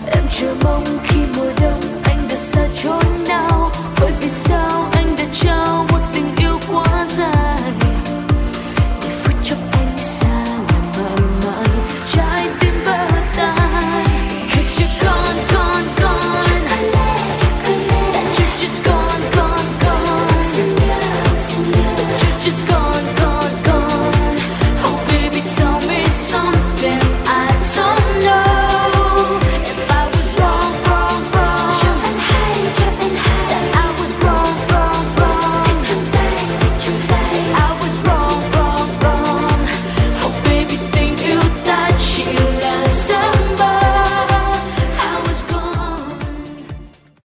em chờ mong khi mùa đông anh đã xa chốn